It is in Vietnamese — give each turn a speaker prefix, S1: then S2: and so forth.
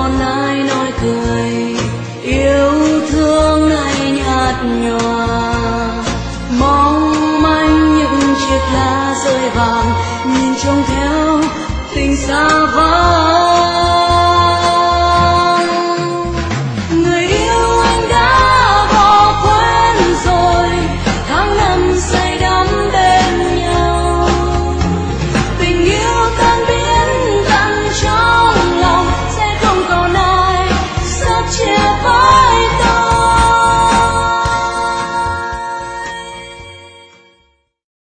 S1: còn ai nói cười, yêu thương này nhạt nhòa. Mong manh những chiếc lá rơi vàng, nhìn trông theo tình xa vắng.